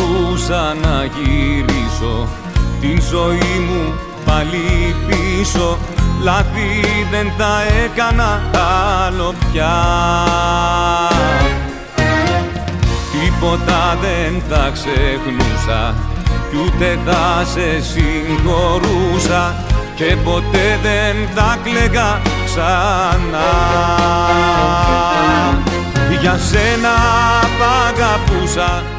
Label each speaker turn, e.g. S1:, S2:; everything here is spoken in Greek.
S1: μπορούσα να γυρίσω την ζωή μου πάλι πίσω, λάθη δεν τα έκανα άλλο πια. Τίποτα δεν θα ξεχνούσα κι ούτε θα σε συγχωρούσα και ποτέ δεν θα κλαίγα ξανά. Για σένα π' αγαπούσα